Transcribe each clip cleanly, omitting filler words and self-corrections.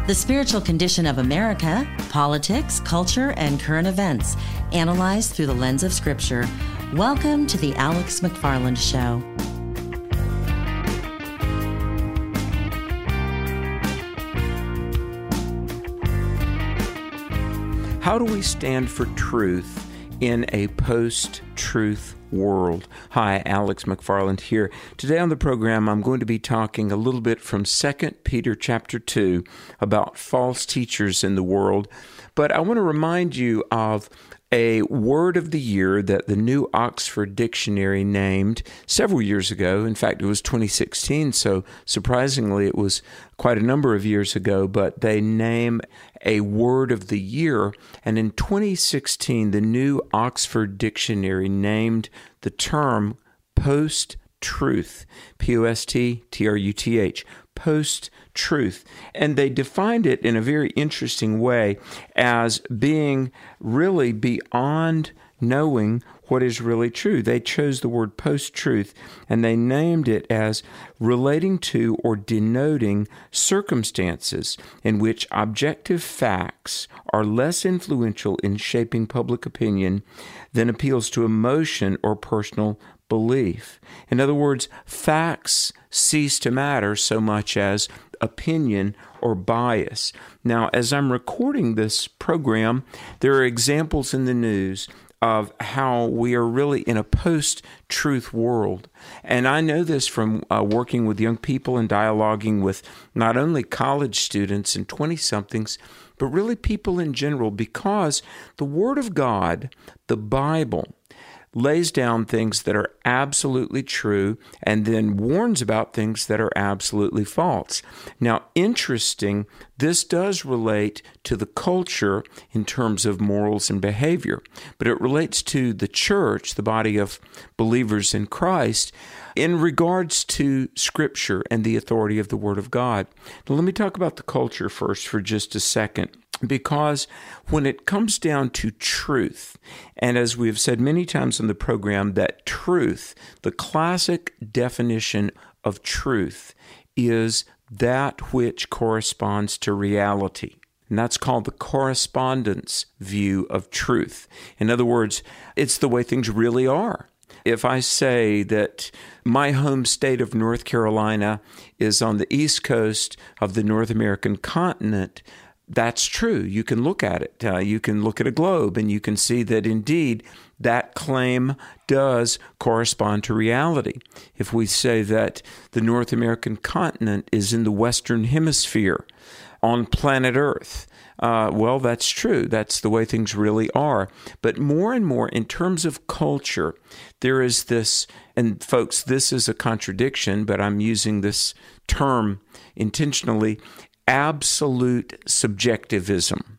The spiritual condition of America, politics, culture, and current events, analyzed through the lens of Scripture. Welcome to the Alex McFarland Show. How do we stand for truth in a post-truth world? Hi, Alex McFarland here. Today on the program, I'm going to be talking a little bit from 2 Peter chapter 2 about false teachers in the world. But I want to remind you of a word of the year that the New Oxford Dictionary named several years ago. In fact, it was 2016, so surprisingly, it was quite a number of years ago, but they name a word of the year. And in 2016, the New Oxford Dictionary named the term post-truth, P-O-S-T-T-R-U-T-H, post-truth. And they defined it in a very interesting way as being really beyond knowing what is really true. They chose the word post-truth and they named it as relating to or denoting circumstances in which objective facts are less influential in shaping public opinion than appeals to emotion or personal belief. In other words, facts cease to matter so much as opinion or bias. Now, as I'm recording this program, there are examples in the news of how we are really in a post-truth world. And I know this from working with young people and dialoguing with not only college students and 20-somethings, but really people in general, because the Word of God, the Bible, lays down things that are absolutely true and then warns about things that are absolutely false. Now, interesting, this does relate to the culture in terms of morals and behavior, but it relates to the church, the body of believers in Christ, in regards to Scripture and the authority of the Word of God. Now, let me talk about the culture first for just a second. Because when it comes down to truth, and as we have said many times on the program, that truth, the classic definition of truth, is that which corresponds to reality. And that's called the correspondence view of truth. In other words, it's the way things really are. If I say that my home state of North Carolina is on the east coast of the North American continent, that's true. You can look at it. You can look at a globe and you can see that indeed that claim does correspond to reality. If we say that the North American continent is in the Western Hemisphere on planet Earth, well, that's true. That's the way things really are. But more and more in terms of culture, there is this, and folks, this is a contradiction, but I'm using this term intentionally, absolute subjectivism.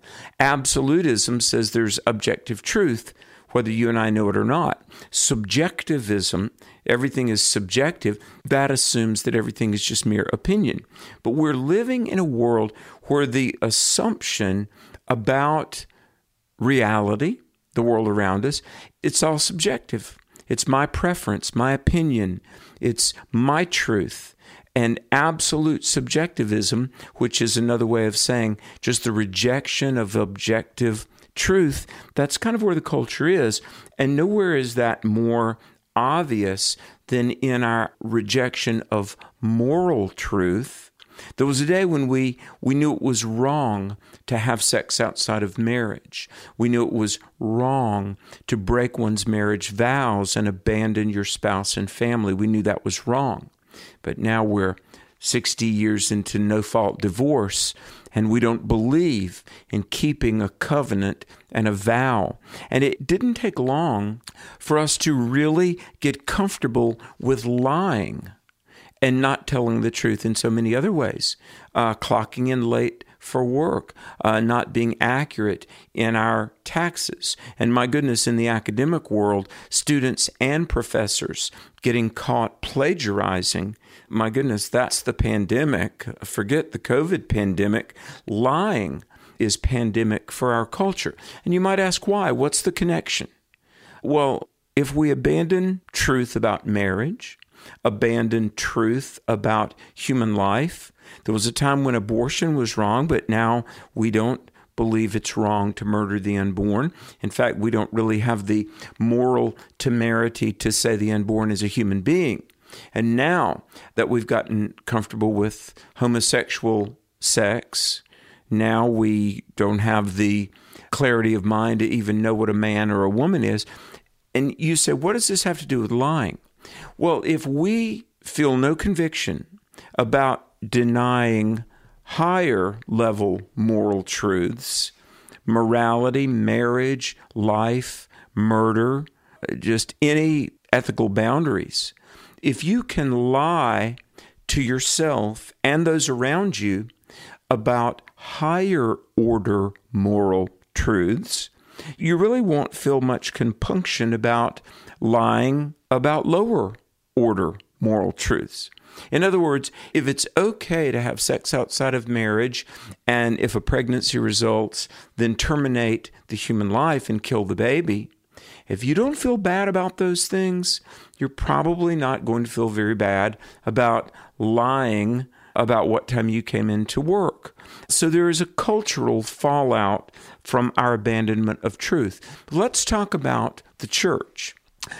Absolutism says there's objective truth, whether you and I know it or not. Subjectivism, everything is subjective. That assumes that everything is just mere opinion. But we're living in a world where the assumption about reality, the world around us, it's all subjective. It's my preference, my opinion. It's my truth. And absolute subjectivism, which is another way of saying just the rejection of objective truth, that's kind of where the culture is. And nowhere is that more obvious than in our rejection of moral truth. There was a day when we knew it was wrong to have sex outside of marriage. We knew it was wrong to break one's marriage vows and abandon your spouse and family. We knew that was wrong. But now we're 60 years into no-fault divorce, and we don't believe in keeping a covenant and a vow. And it didn't take long for us to really get comfortable with lying and not telling the truth in so many other ways. Clocking in late for work, not being accurate in our taxes. And my goodness, in the academic world, students and professors getting caught plagiarizing. My goodness, that's the pandemic. Forget the COVID pandemic. Lying is pandemic for our culture. And you might ask why? What's the connection? Well, if we abandon truth about marriage, abandoned truth about human life. There was a time when abortion was wrong, but now we don't believe it's wrong to murder the unborn. In fact, we don't really have the moral temerity to say the unborn is a human being. And now that we've gotten comfortable with homosexual sex, now we don't have the clarity of mind to even know what a man or a woman is. And you say, what does this have to do with lying? Well, if we feel no conviction about denying higher level moral truths, morality, marriage, life, murder, just any ethical boundaries, if you can lie to yourself and those around you about higher order moral truths, you really won't feel much compunction about lying about lower order moral truths. In other words, if it's okay to have sex outside of marriage, and if a pregnancy results, then terminate the human life and kill the baby, if you don't feel bad about those things, you're probably not going to feel very bad about lying about what time you came into work. So there is a cultural fallout from our abandonment of truth. But let's talk about the church.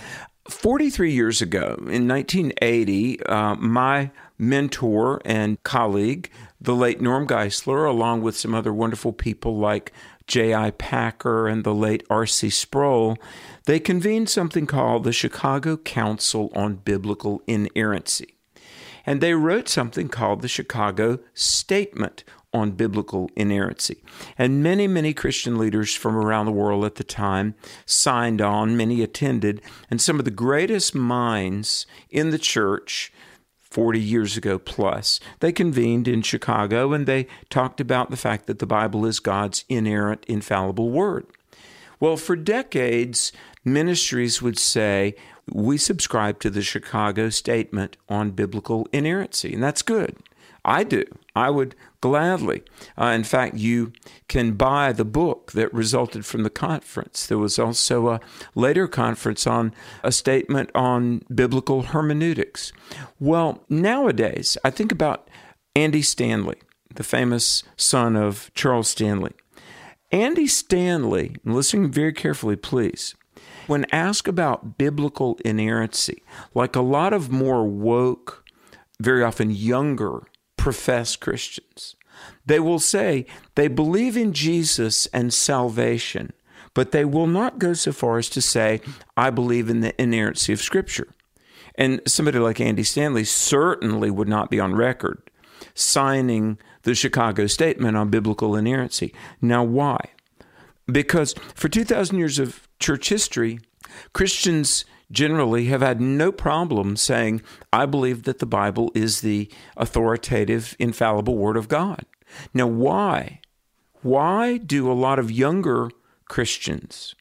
43 years ago, in 1980, my mentor and colleague, the late Norm Geisler, along with some other wonderful people like J.I. Packer and the late R.C. Sproul, they convened something called the Chicago Council on Biblical Inerrancy. And they wrote something called the Chicago Statement on Biblical Inerrancy. And many, many Christian leaders from around the world at the time signed on, many attended, and some of the greatest minds in the church 40 years ago plus, they convened in Chicago and they talked about the fact that the Bible is God's inerrant, infallible word. Well, for decades, ministries would say, we subscribe to the Chicago Statement on Biblical Inerrancy, and that's good. I do. I would gladly. In fact, you can buy the book that resulted from the conference. There was also a later conference on a statement on biblical hermeneutics. Well, nowadays, I think about Andy Stanley, the famous son of Charles Stanley. Andy Stanley, listen very carefully, please, when asked about biblical inerrancy, like a lot of more woke, very often younger, professed Christians, they will say they believe in Jesus and salvation, but they will not go so far as to say, I believe in the inerrancy of Scripture. And somebody like Andy Stanley certainly would not be on record signing the Chicago Statement on Biblical Inerrancy. Now, why? Because for 2,000 years of church history, Christians generally have had no problem saying, I believe that the Bible is the authoritative, infallible Word of God. Now, why? Why do a lot of younger Christians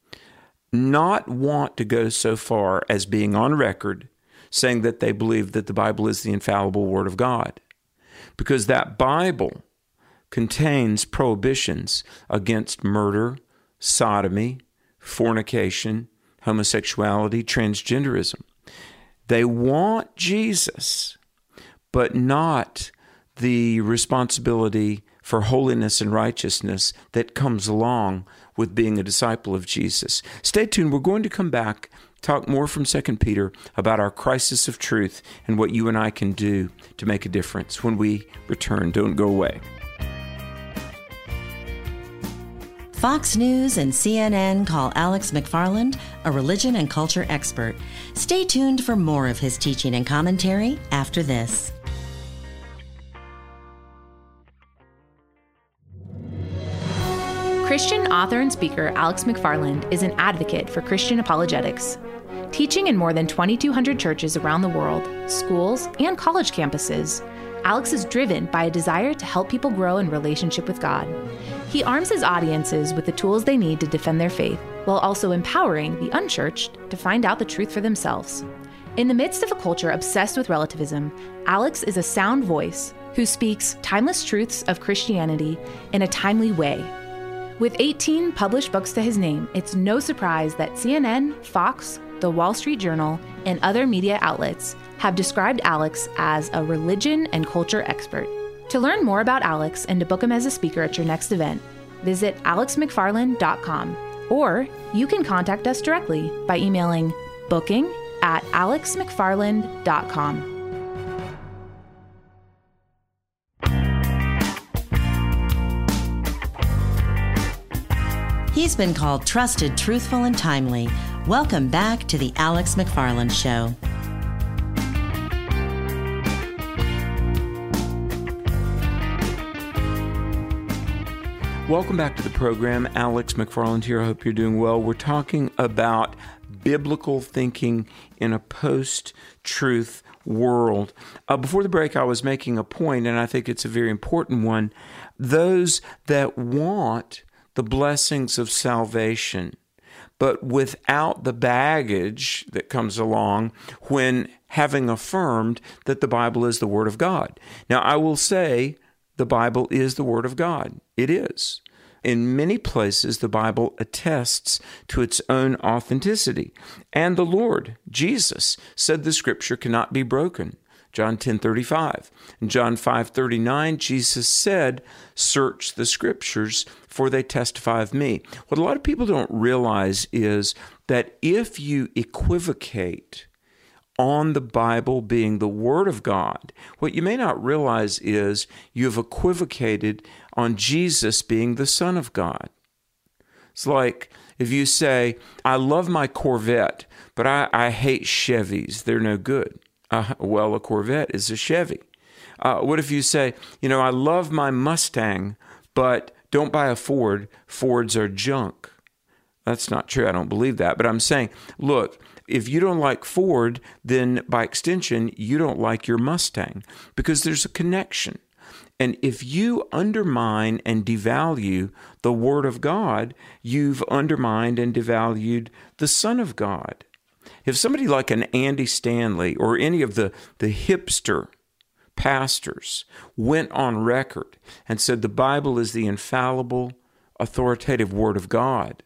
not want to go so far as being on record saying that they believe that the Bible is the infallible Word of God? Because that Bible contains prohibitions against murder, sodomy, fornication, homosexuality, transgenderism. They want Jesus, but not the responsibility for holiness and righteousness that comes along with being a disciple of Jesus. Stay tuned. We're going to come back, talk more from 2 Peter about our crisis of truth and what you and I can do to make a difference. When we return, don't go away. Fox News and CNN call Alex McFarland a religion and culture expert. Stay tuned for more of his teaching and commentary after this. Christian author and speaker Alex McFarland is an advocate for Christian apologetics. Teaching in more than 2,200 churches around the world, schools, and college campuses, Alex is driven by a desire to help people grow in relationship with God. He arms his audiences with the tools they need to defend their faith, while also empowering the unchurched to find out the truth for themselves. In the midst of a culture obsessed with relativism, Alex is a sound voice who speaks timeless truths of Christianity in a timely way. With 18 published books to his name, it's no surprise that CNN, Fox, The Wall Street Journal, and other media outlets have described Alex as a religion and culture expert. To learn more about Alex and to book him as a speaker at your next event, visit alexmcfarland.com, or you can contact us directly by emailing booking@alexmcfarland.com. He's been called trusted, truthful, and timely. Welcome back to the Alex McFarland Show. Welcome back to the program. Alex McFarland here. I hope you're doing well. We're talking about biblical thinking in a post-truth world. Before the break, I was making a point, and I think it's a very important one. Those that want the blessings of salvation, but without the baggage that comes along when having affirmed that the Bible is the Word of God. Now, I will say the Bible is the Word of God. It is. In many places, the Bible attests to its own authenticity. And the Lord, Jesus, said the Scripture cannot be broken. John 10:35. In John 5:39, Jesus said, "Search the Scriptures, for they testify of me." What a lot of people don't realize is that if you equivocate on the Bible being the Word of God, what you may not realize is you've equivocated on Jesus being the Son of God. It's like if you say, "I love my Corvette, but I hate Chevys. They're no good." Well, a Corvette is a Chevy. What if you say, "I love my Mustang, but don't buy a Ford. Fords are junk." That's not true. I don't believe that. But I'm saying, look, if you don't like Ford, then by extension, you don't like your Mustang, because there's a connection. And if you undermine and devalue the Word of God, you've undermined and devalued the Son of God. If somebody like an Andy Stanley or any of the hipster pastors went on record and said the Bible is the infallible, authoritative Word of God,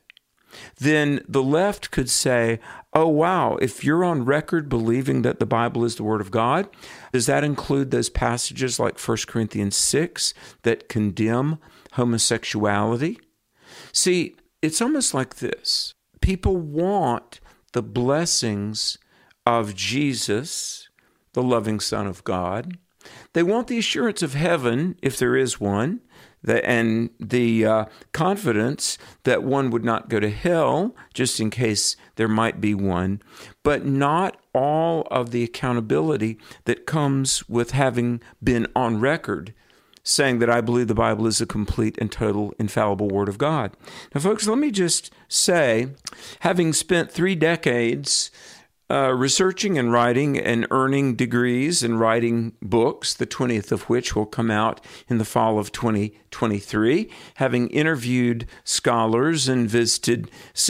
then the left could say, "Oh, wow, if you're on record believing that the Bible is the Word of God, does that include those passages like 1 Corinthians 6 that condemn homosexuality?" See, it's almost like this. People want the blessings of Jesus, the loving Son of God. They want the assurance of heaven, if there is one, and the confidence that one would not go to hell, just in case there might be one, but not all of the accountability that comes with having been on record saying that I believe the Bible is a complete and total infallible Word of God. Now, folks, let me just say, having spent 3 decades researching and writing and earning degrees and writing books, the 20th of which will come out in the fall of 2023, having interviewed scholars and visited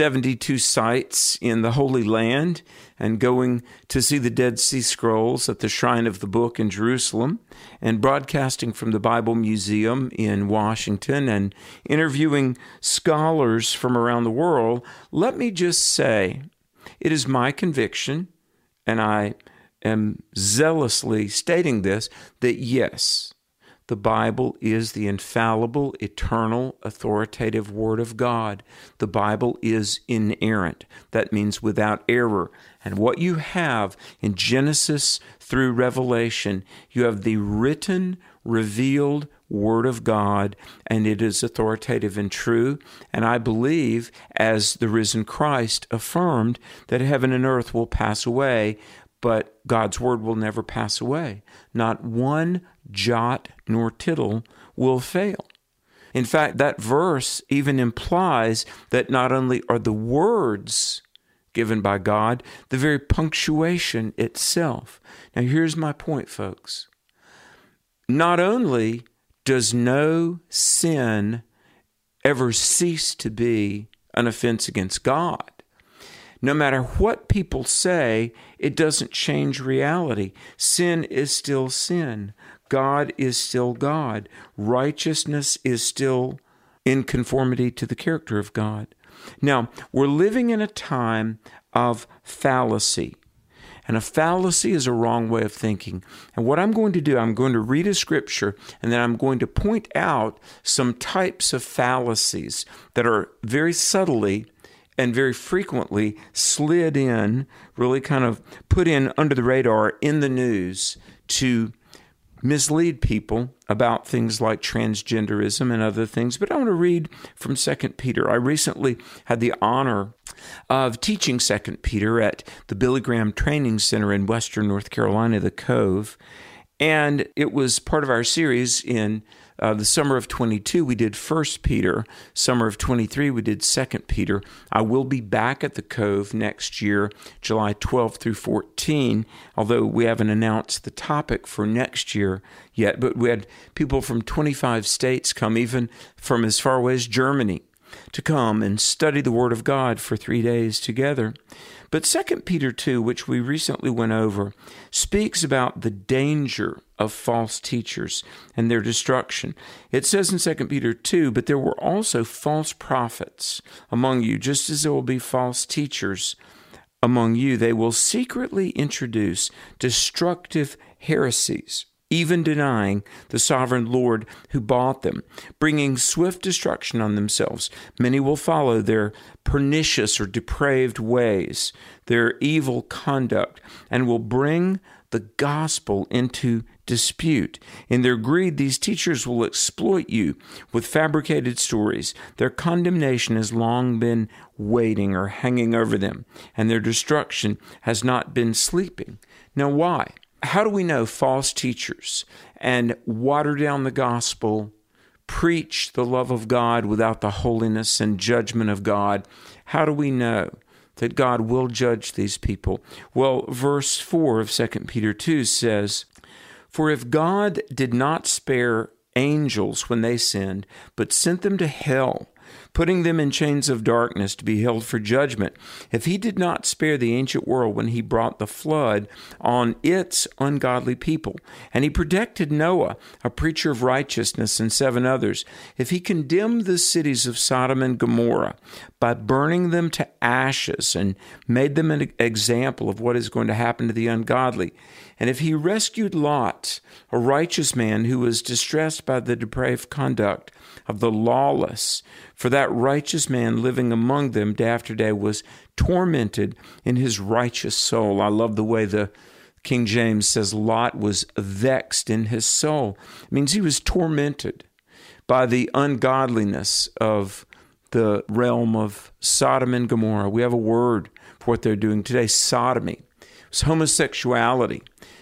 72 sites in the Holy Land and going to see the Dead Sea Scrolls at the Shrine of the Book in Jerusalem, and broadcasting from the Bible Museum in Washington and interviewing scholars from around the world, let me just say, it is my conviction, and I am zealously stating this, that yes, the Bible is the infallible, eternal, authoritative Word of God. The Bible is inerrant. That means without error. And what you have in Genesis through Revelation, you have the written, revealed Word of God, and it is authoritative and true. And I believe, as the risen Christ affirmed, that heaven and earth will pass away, but God's Word will never pass away. Not one jot nor tittle will fail. In fact, that verse even implies that not only are the words given by God, the very punctuation itself. Now, here's my point, folks. Not only does no sin ever cease to be an offense against God, no matter what people say, it doesn't change reality. Sin is still sin. God is still God. Righteousness is still in conformity to the character of God. Now, we're living in a time of fallacy. And a fallacy is a wrong way of thinking. And what I'm going to do, I'm going to read a scripture, and then I'm going to point out some types of fallacies that are very subtly and very frequently slid in, really kind of put in under the radar in the news to mislead people about things like transgenderism and other things. But I want to read from 2 Peter. I recently had the honor of teaching 2 Peter at the Billy Graham Training Center in Western North Carolina, the Cove. And it was part of our series in the summer of 22, we did 1 Peter. Summer of 23, we did 2 Peter. I will be back at the Cove next year, July 12 through 14, although we haven't announced the topic for next year yet. But we had people from 25 states come, even from as far away as Germany, to come and study the Word of God for 3 days together. But 2 Peter 2, which we recently went over, speaks about the danger of false teachers and their destruction. It says in 2 Peter 2, but there were also false prophets among you, just as there will be false teachers among you. They will secretly introduce destructive heresies, even denying the sovereign Lord who bought them, bringing swift destruction on themselves. Many will follow their pernicious or depraved ways, their evil conduct, and will bring the gospel into dispute. In their greed, these teachers will exploit you with fabricated stories. Their condemnation has long been waiting or hanging over them, and their destruction has not been sleeping. Now, why? How do we know false teachers and water down the gospel, preach the love of God without the holiness and judgment of God? How do we know that God will judge these people? Well, verse 4 of 2 Peter 2 says, for if God did not spare angels when they sinned, but sent them to hell, putting them in chains of darkness to be held for judgment, if he did not spare the ancient world when he brought the flood on its ungodly people, and he protected Noah, a preacher of righteousness, and 7 others, if he condemned the cities of Sodom and Gomorrah by burning them to ashes and made them an example of what is going to happen to the ungodly, and if he rescued Lot, a righteous man who was distressed by the depraved conduct of the lawless, for that righteous man living among them day after day was tormented in his righteous soul. I love the way the King James says Lot was vexed in his soul. It means he was tormented by the ungodliness of the realm of Sodom and Gomorrah. We have a word for what they're doing today, sodomy. It's homosexuality.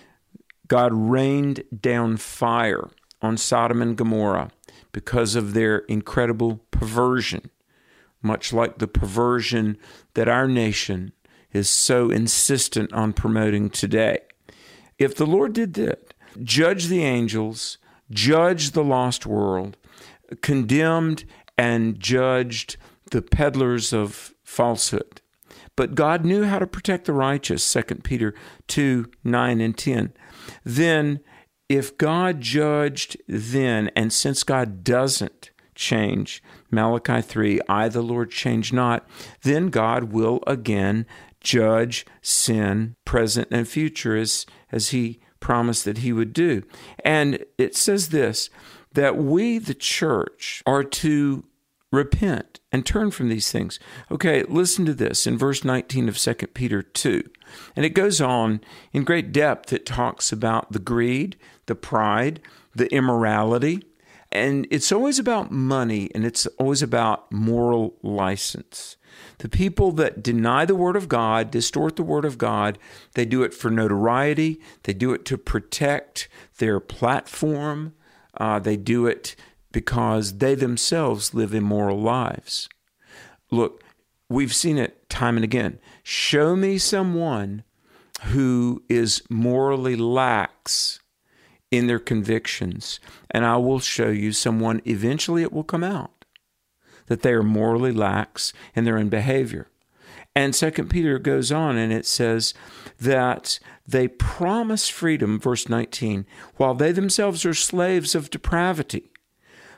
God rained down fire on Sodom and Gomorrah because of their incredible perversion, much like the perversion that our nation is so insistent on promoting today. If the Lord did that, judge the angels, judge the lost world, condemned and judged the peddlers of falsehood, but God knew how to protect the righteous, 2 Peter 2, 9 and 10. Then, if God judged then, and since God doesn't change, Malachi 3, I, the Lord, change not, then God will again judge sin, present and future, as he promised that he would do. And it says this, that we, the church, are to repent and turn from these things. Okay, listen to this in verse 19 of 2 Peter 2. And it goes on in great depth. It talks about the greed, the pride, the immorality, and it's always about money, and it's always about moral license. The people that deny the Word of God, distort the Word of God, they do it for notoriety, they do it to protect their platform, they do it because they themselves live immoral lives. Look, we've seen it time and again. Show me someone who is morally lax in their convictions, and I will show you someone, eventually it will come out, that they are morally lax in their own behavior. And 2 Peter goes on and it says that they promise freedom, verse 19, while they themselves are slaves of depravity.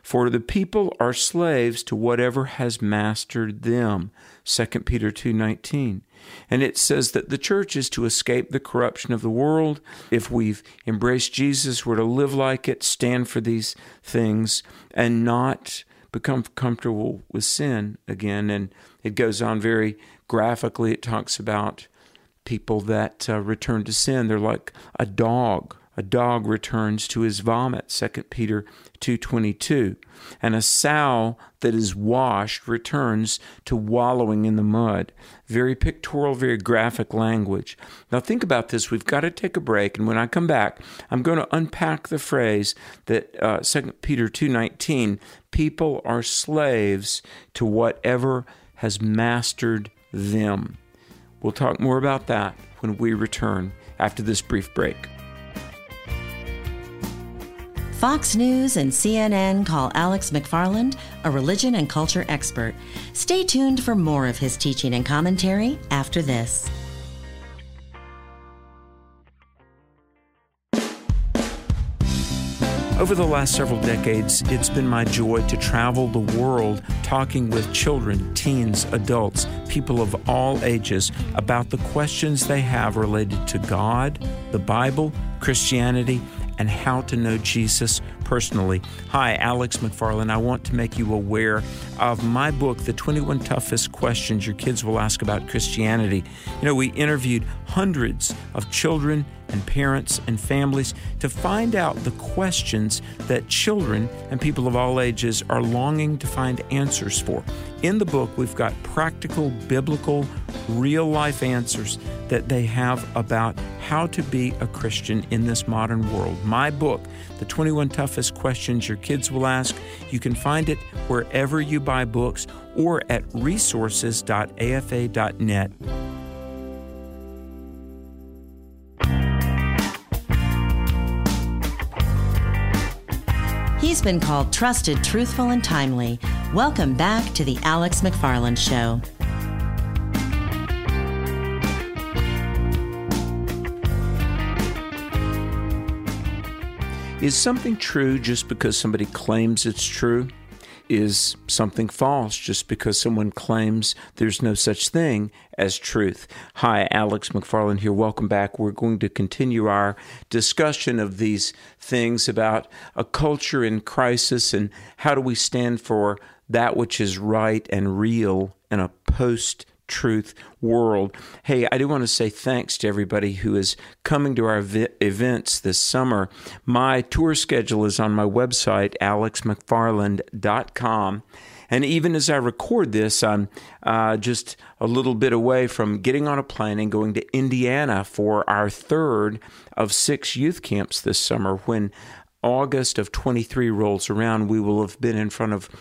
For the people are slaves to whatever has mastered them. 2 Peter 2:19. And it says that the church is to escape the corruption of the world. If we've embraced Jesus, we're to live like it, stand for these things, and not become comfortable with sin again. And it goes on very graphically. It talks about people that return to sin. They're like a dog. A dog returns to his vomit, 2 Peter 2:22. And a sow that is washed returns to wallowing in the mud. Very pictorial, very graphic language. Now think about this. We've got to take a break. And when I come back, I'm going to unpack the phrase that 2 Peter 2:19, people are slaves to whatever has mastered them. We'll talk more about that when we return after this brief break. Fox News and CNN call Alex McFarland a religion and culture expert. Stay tuned for more of his teaching and commentary after this. Over the last several decades, it's been my joy to travel the world talking with children, teens, adults, people of all ages about the questions they have related to God, the Bible, Christianity, and how to know Jesus personally. Hi, Alex McFarland. I want to make you aware of my book, The 21 Toughest Questions Your Kids Will Ask About Christianity. You know, we interviewed hundreds of children and parents and families to find out the questions that children and people of all ages are longing to find answers for. In the book, we've got practical, biblical, real-life answers that they have about how to be a Christian in this modern world. My book, The 21 Toughest Questions Your Kids Will Ask, you can find it wherever you buy books or at resources.afa.net. He's been called trusted, truthful, and timely. Welcome back to the Alex McFarland Show. Is something true just because somebody claims it's true? Is something false just because someone claims there's no such thing as truth? Hi, Alex McFarland here. Welcome back. We're going to continue our discussion of these things about a culture in crisis and how do we stand for that which is right and real in a post-truth world. Hey, I do want to say thanks to everybody who is coming to our events this summer. My tour schedule is on my website, alexmcfarland.com. And even as I record this, I'm just a little bit away from getting on a plane and going to Indiana for our third of 6 youth camps this summer. When August of 23 rolls around, we will have been in front of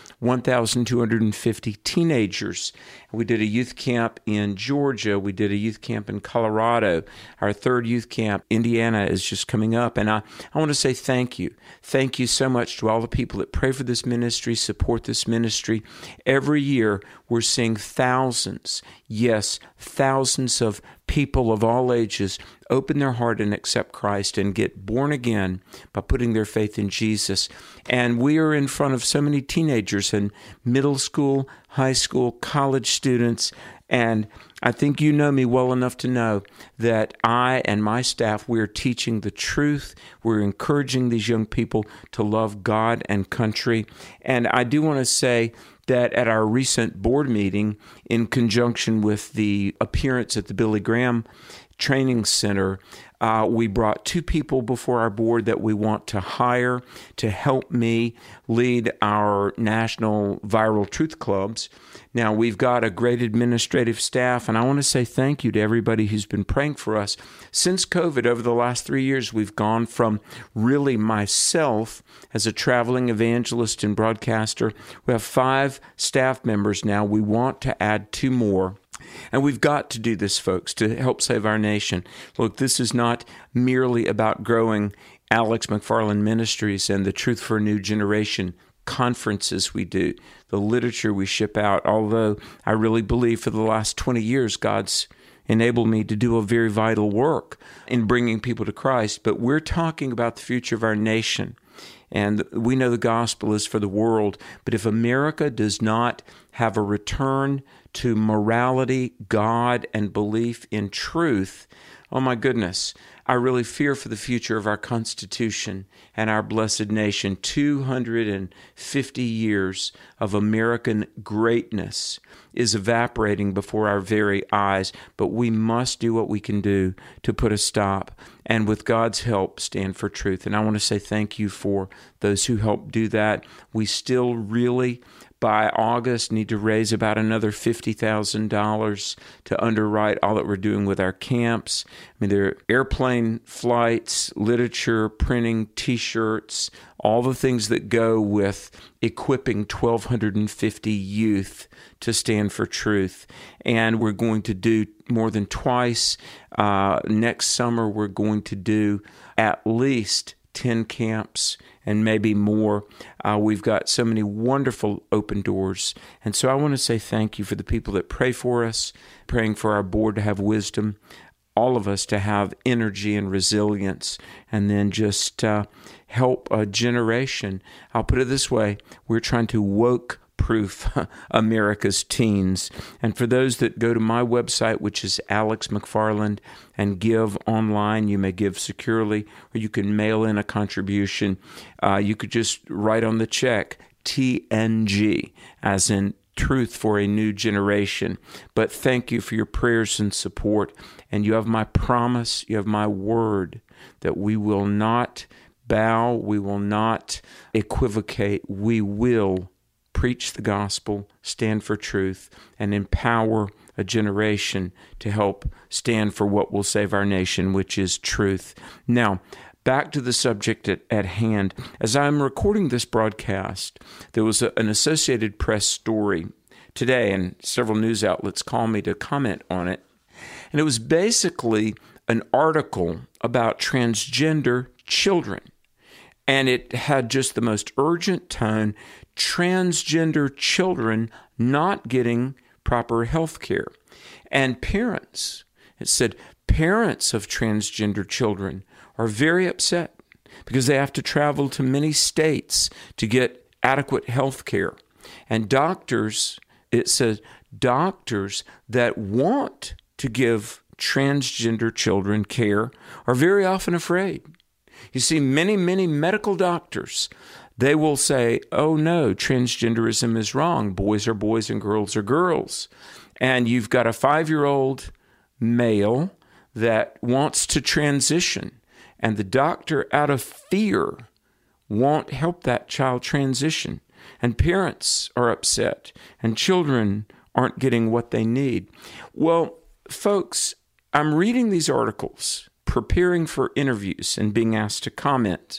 1,250 teenagers. We did a youth camp in Georgia. We did a youth camp in Colorado. Our third youth camp, Indiana, is just coming up. And I want to say thank you. Thank you so much to all the people that pray for this ministry, support this ministry. Every year, we're seeing thousands, yes, thousands of people of all ages open their heart and accept Christ and get born again by putting their faith in Jesus. And we are in front of so many teenagers and middle school, high school, college students. And I think you know me well enough to know that I and my staff, we're teaching the truth. We're encouraging these young people to love God and country. And I do want to say that at our recent board meeting, in conjunction with the appearance at the Billy Graham Training Center, we brought 2 people before our board that we want to hire to help me lead our national viral truth clubs. Now, we've got a great administrative staff, and I want to say thank you to everybody who's been praying for us. Since COVID, over the last 3 years, we've gone from really myself as a traveling evangelist and broadcaster. We have 5 staff members now. We want to add 2 more. And we've got to do this, folks, to help save our nation. Look, this is not merely about growing Alex McFarland Ministries and the Truth for a New Generation conferences we do, the literature we ship out, although I really believe for the last 20 years, God's enabled me to do a very vital work in bringing people to Christ. But we're talking about the future of our nation. And we know the gospel is for the world, but if America does not have a return to morality, God, and belief in truth, oh my goodness, I really fear for the future of our Constitution and our blessed nation. 250 years of American greatness is evaporating before our very eyes, but we must do what we can do to put a stop, and with God's help, stand for truth. And I want to say thank you for those who helped do that. We still really, by August, need to raise about another $50,000 to underwrite all that we're doing with our camps. I mean, there are airplane flights, literature, printing, T-shirts, all the things that go with equipping 1,250 youth to stand for truth. And we're going to do more than twice. Next summer, we're going to do at least 10 camps and maybe more. We've got so many wonderful open doors. And so I want to say thank you for the people that pray for us, praying for our board to have wisdom, all of us to have energy and resilience, and then just help a generation. I'll put it this way. We're trying to woke-proof America's teens. And for those that go to my website, which is Alex McFarland, and give online, you may give securely, or you can mail in a contribution. You could just write on the check, TNG, as in Truth for a New Generation. But thank you for your prayers and support. And you have my promise, you have my word that we will not bow, we will not equivocate, we will preach the gospel, stand for truth, and empower a generation to help stand for what will save our nation, which is truth. Now, back to the subject at hand. As I'm recording this broadcast, there was an Associated Press story today, and several news outlets called me to comment on it. And it was basically an article about transgender children. And it had just the most urgent tone, transgender children not getting proper health care. And parents, it said, parents of transgender children are very upset because they have to travel to many states to get adequate health care. And doctors, it says, doctors that want to give transgender children care are very often afraid. You see, many medical doctors, they will say, oh no, transgenderism is wrong. Boys are boys and girls are girls. And you've got a 5-year-old male that wants to transition, and the doctor, out of fear, won't help that child transition. And parents are upset, and children aren't getting what they need. Well, folks, I'm reading these articles, preparing for interviews and being asked to comment.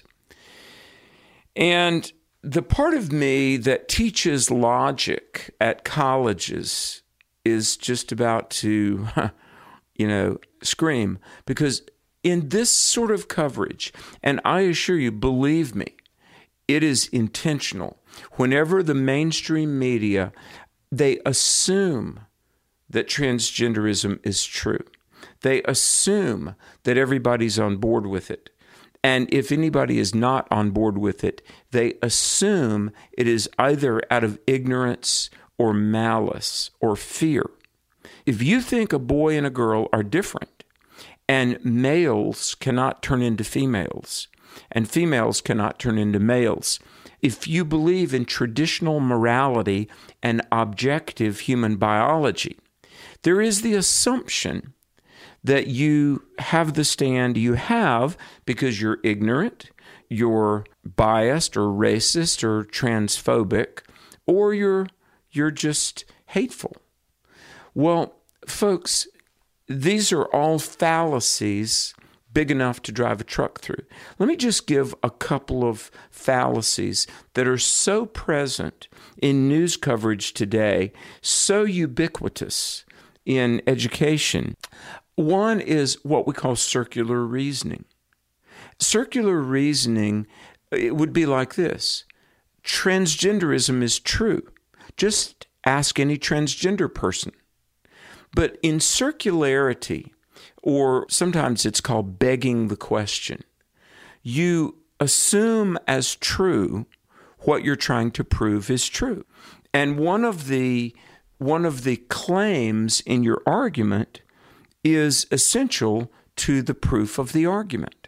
And the part of me that teaches logic at colleges is just about to, scream. Because in this sort of coverage, and I assure you, believe me, it is intentional. Whenever the mainstream media, they assume that transgenderism is true. They assume that everybody's on board with it. And if anybody is not on board with it, they assume it is either out of ignorance or malice or fear. If you think a boy and a girl are different, and males cannot turn into females, and females cannot turn into males, if you believe in traditional morality and objective human biology, there is the assumption that you have the stand you have because you're ignorant, you're biased or racist or transphobic, or you're just hateful. Well, folks, these are all fallacies big enough to drive a truck through. Let me just give a couple of fallacies that are so present in news coverage today, so ubiquitous in education. One is what we call circular reasoning. Circular reasoning, it would be like this. Transgenderism is true. Just ask any transgender person. But in circularity, or sometimes it's called begging the question, you assume as true what you're trying to prove is true. And one of the claims in your argument is essential to the proof of the argument.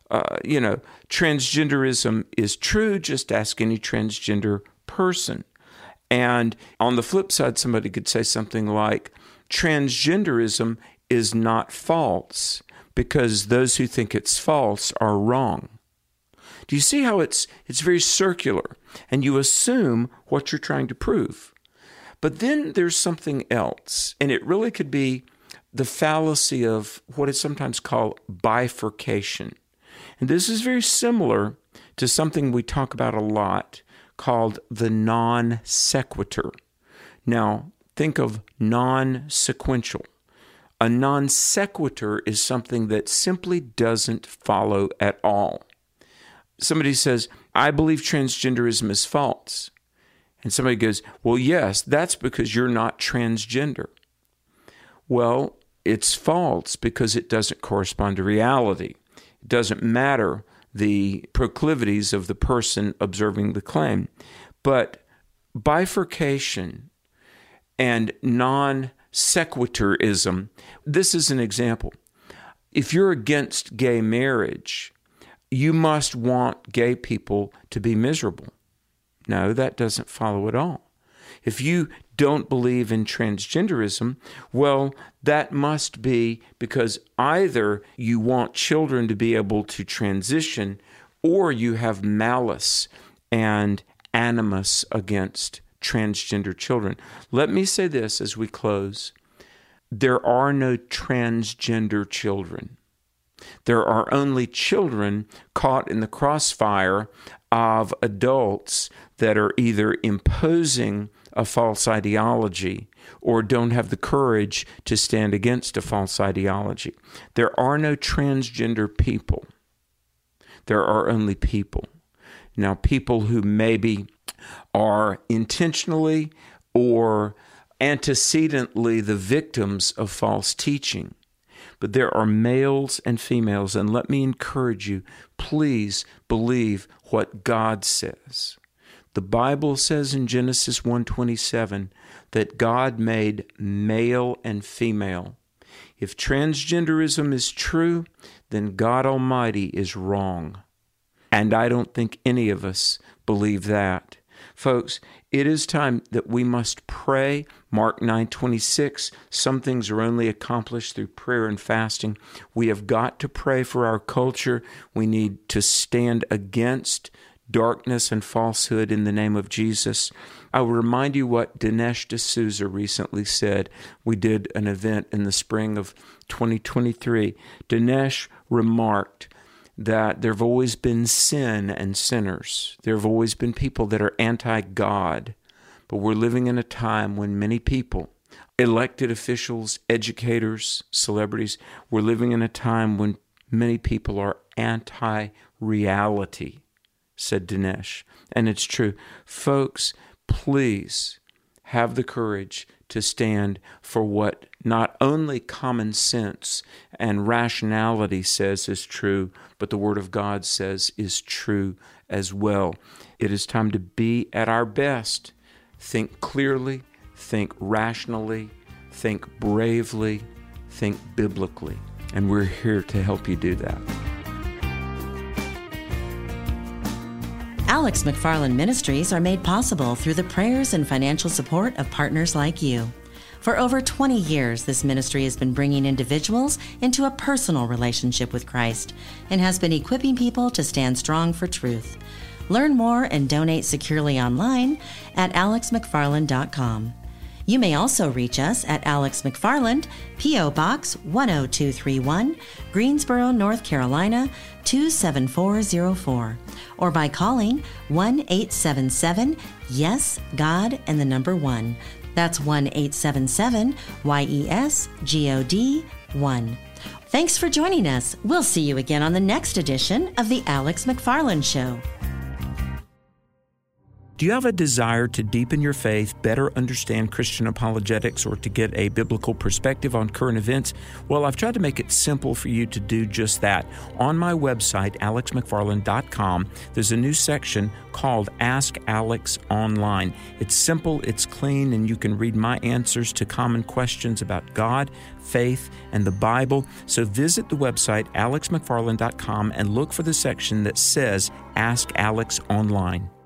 Transgenderism is true. Just ask any transgender person. And on the flip side, somebody could say something like, transgenderism is not false because those who think it's false are wrong. Do you see how it's very circular, and you assume what you're trying to prove? But then there's something else, and it really could be the fallacy of what is sometimes called bifurcation. And this is very similar to something we talk about a lot called the non sequitur. Now, think of non-sequential. A non sequitur is something that simply doesn't follow at all. Somebody says, I believe transgenderism is false. And somebody goes, well, yes, that's because you're not transgender. Well, it's false because it doesn't correspond to reality. It doesn't matter the proclivities of the person observing the claim. But bifurcation and non-sequiturism, this is an example. If you're against gay marriage, you must want gay people to be miserable. No, that doesn't follow at all. If you don't believe in transgenderism, well, that must be because either you want children to be able to transition or you have malice and animus against transgender children. Let me say this as we close. There are no transgender children. There are only children caught in the crossfire of adults that are either imposing a false ideology or don't have the courage to stand against a false ideology. There are no transgender people. There are only people. Now, people who maybe are intentionally or antecedently the victims of false teaching. But there are males and females, and let me encourage you, please believe what God says. The Bible says in Genesis 1:27 that God made male and female. If transgenderism is true, then God Almighty is wrong. And I don't think any of us believe that. Folks, it is time that we must pray. Mark 9:26, some things are only accomplished through prayer and fasting. We have got to pray for our culture. We need to stand against darkness and falsehood in the name of Jesus. I will remind you what Dinesh D'Souza recently said. We did an event in the spring of 2023. Dinesh remarked that there have always been sin and sinners. There have always been people that are anti-God. But we're living in a time when many people, elected officials, educators, celebrities, we're living in a time when many people are anti-reality, said Dinesh. And it's true. Folks, please have the courage to stand for what not only common sense and rationality says is true, but the Word of God says is true as well. It is time to be at our best. Think clearly, think rationally, think bravely, think biblically. And we're here to help you do that. Alex McFarland Ministries are made possible through the prayers and financial support of partners like you. For over 20 years, this ministry has been bringing individuals into a personal relationship with Christ and has been equipping people to stand strong for truth. Learn more and donate securely online at alexmcfarland.com. You may also reach us at Alex McFarland, P.O. Box 10231, Greensboro, North Carolina 27404, or by calling 1-877-YES-GOD and 1. That's 1-877-YES-GOD-1. Thanks for joining us. We'll see you again on the next edition of The Alex McFarland Show. Do you have a desire to deepen your faith, better understand Christian apologetics, or to get a biblical perspective on current events? Well, I've tried to make it simple for you to do just that. On my website, alexmcfarland.com, there's a new section called Ask Alex Online. It's simple, it's clean, and you can read my answers to common questions about God, faith, and the Bible. So visit the website, alexmcfarland.com, and look for the section that says Ask Alex Online.